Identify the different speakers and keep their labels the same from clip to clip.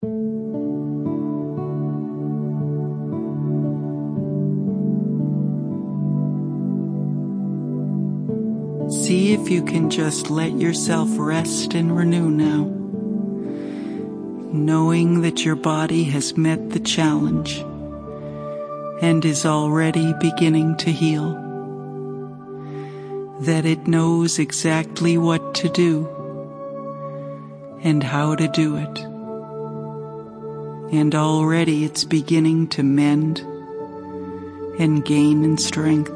Speaker 1: See if you can just let yourself rest and renew now, knowing that your body has met the challenge and is already beginning to heal, that it knows exactly what to do and how to do it, and already it's beginning to mend and gain in strength.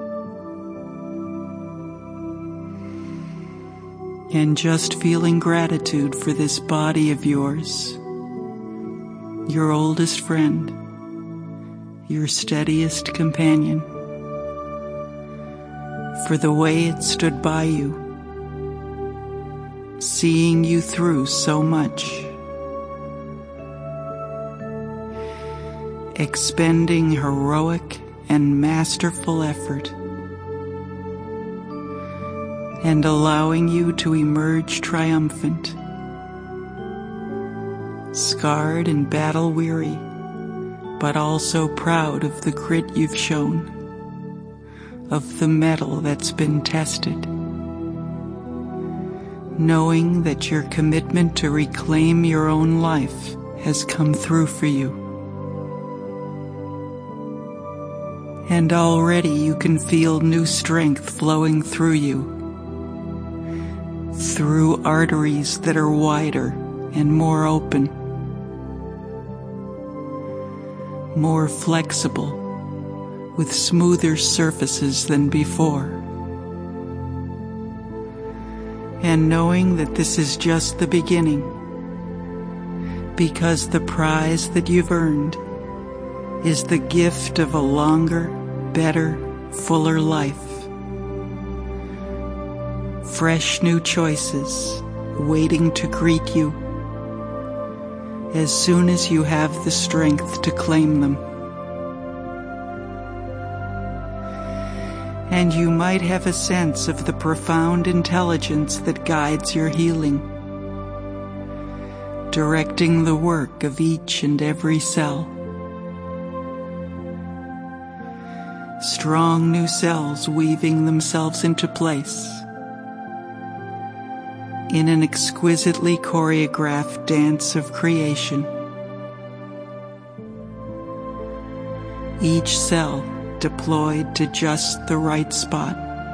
Speaker 1: And just feeling gratitude for this body of yours, your oldest friend, your steadiest companion, for the way it stood by you, seeing you through so much, expending heroic and masterful effort, and allowing you to emerge triumphant, scarred and battle-weary, but also proud of the grit you've shown, of the mettle that's been tested, knowing that your commitment to reclaim your own life has come through for you. And already you can feel new strength flowing through you, through arteries that are wider and more open, more flexible, with smoother surfaces than before. And knowing that this is just the beginning, because the prize that you've earned is the gift of a longer, better, fuller life. Fresh new choices waiting to greet you as soon as you have the strength to claim them. And you might have a sense of the profound intelligence that guides your healing, directing the work of each and every cell. Strong new cells weaving themselves into place in an exquisitely choreographed dance of creation. Each cell deployed to just the right spot,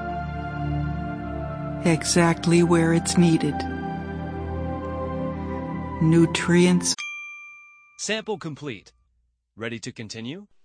Speaker 1: exactly where it's needed. Nutrients.
Speaker 2: Sample complete. Ready to continue?